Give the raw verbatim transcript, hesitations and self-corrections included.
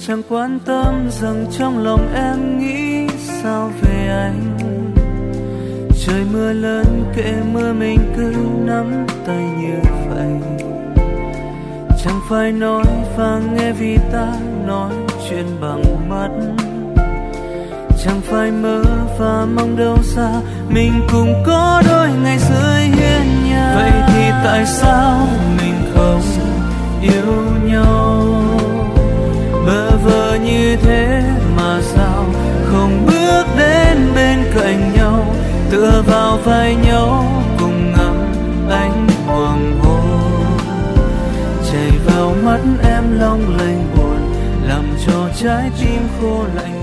chẳng quan tâm rằng trong lòng em nghĩ sao về anh. Trời mưa lớn kệ mưa mình cứ nắm tay như vậy. Chẳng phải nói và nghe vì ta nói chuyện bằng mắt. Chẳng phải mơ và mong đâu xa mình cùng có đôi ngày dưới hiên nhà. Vậy thì tại sao mình không yêu nhau? Bơ vơ như thế mà sao không bước đến bên cạnh nhau, tựa vào vai nhau cùng ngắm ánh hoàng hôn. Chảy vào mắt em long lanh buồn, làm cho trái tim khô lạnh.